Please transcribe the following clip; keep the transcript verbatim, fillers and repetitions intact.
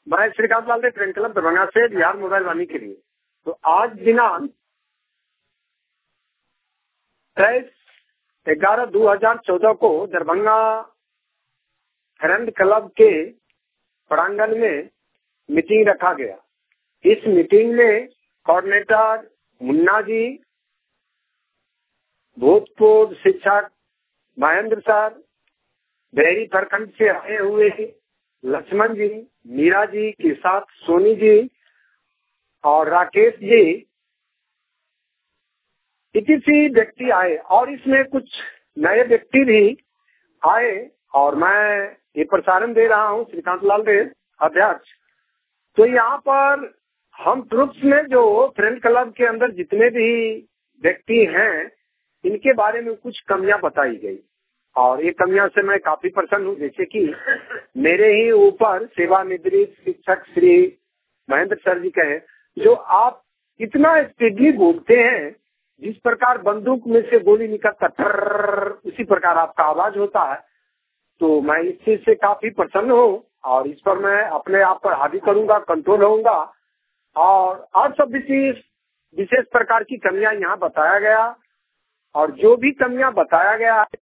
मैं Shrikant Lal train club Darbhanga से Bihar mobile वाणी के लिए। तो आज दिनांक तेईस ग्यारह दो हजार चौदह को दरभंगा फ्रेंड क्लब के प्रांगण में मीटिंग रखा गया। इस मीटिंग में कोऑर्डिनेटर मुन्ना जी, भूतपूर्व शिक्षक महेंद्र सर, बेहरी प्रखंड से आए हुए लक्ष्मण जी, मीरा जी के साथ सोनी जी और राकेश जी, इतने व्यक्ति आए और इसमें कुछ नए व्यक्ति भी आए और मैं ये प्रसारण दे रहा हूँ श्रीकांत लाल देव अध्यक्ष। तो यहाँ पर हम ट्रुप्स में जो फ्रेंड क्लब के अंदर जितने भी व्यक्ति हैं इनके बारे में कुछ कमियां बताई गई और ये कमियां से मैं काफी प्रसन्न हूँ। जैसे कि मेरे ही ऊपर सेवानिवृत्त शिक्षक श्री महेंद्र सर जी कहे, जो आप इतना स्पीडली बोलते हैं, जिस प्रकार बंदूक में से गोली निकलता ठर्र उसी प्रकार आपका आवाज होता है। तो मैं इस चीज से काफी प्रसन्न हूँ और इस पर मैं अपने आप पर हावी करूंगा, कंट्रोल होऊंगा। और और सब विशेष विशेष प्रकार की कमियां यहाँ बताया गया और जो भी कमियां बताया गया है